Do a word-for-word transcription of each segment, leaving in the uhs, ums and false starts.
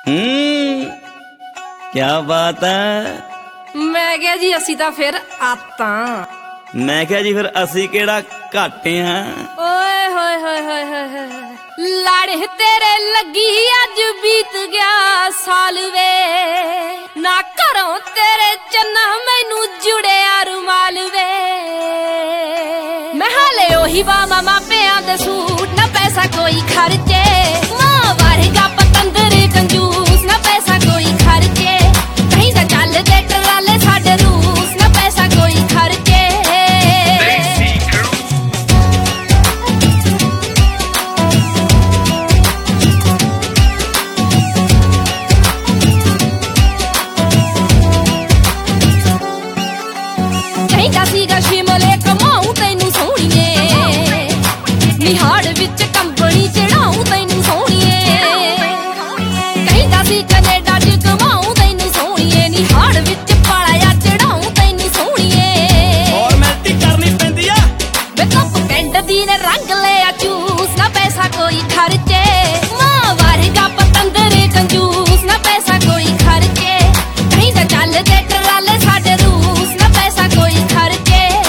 हम्म क्या बात है। मैं क्या जी असी तां फिर आतां। मैं क्या जी फिर असी केड़ा घाटे हां। ओए होए होए होए होए लाड़े तेरे लगी अज बीत गया साल वे ना घरों तेरे चन्ना मैनू जुड़िया रुमाल वे मैं हाले ओही बामा मापियां दे सूट ना पैसा कोई खर्चे मां वारगा पतंदर कंजूस ना पैसा कोई खर्चे कहीं दा चल दे टराले साडे रूस ना पैसा कोई खर्चे सीगा शिमले कमाऊं तैनू सोहणीए निहाड़ विच कंबनी चढ़ाऊं तैनू सोहणीए कहंदा सी कनेडा च कमाऊं तैनू सोहणीए निहाड़ विच पालाया चढ़ाऊं तैनू सोहणीए फॉर्मैलिटी करनी पैंदी आ वे कप कैंड दी ने रंग लिया चूस ना पैसा कोई खर्चे मां वारगा पतंदर कंजूस ना पैसा कोई खर्चे कहंदा चल दे टराले साडे रूस ना पैसा कोई खर्चे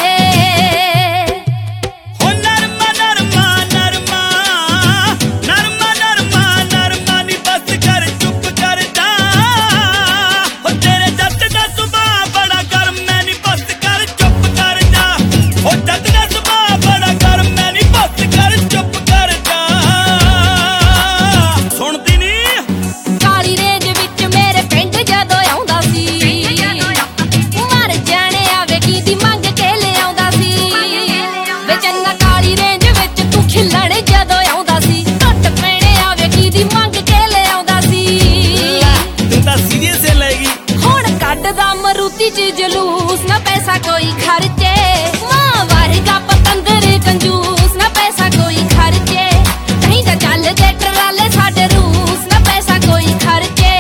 मरूती च जलूस ना पैसा कोई खर्चे मां वारगा पतंदर कंजूस ना पैसा कोई खर्चे कहीं दा चल दे टराले साडे रूस ना पैसा कोई खर्चे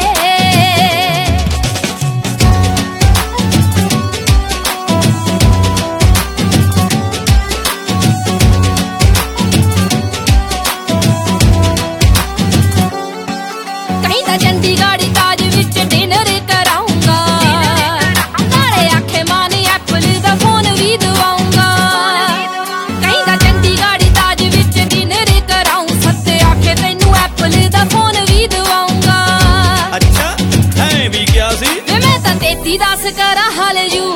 कहीं दा चंडीगढ़ ताज विच डिनर कराऊंगा दस करा हाल यू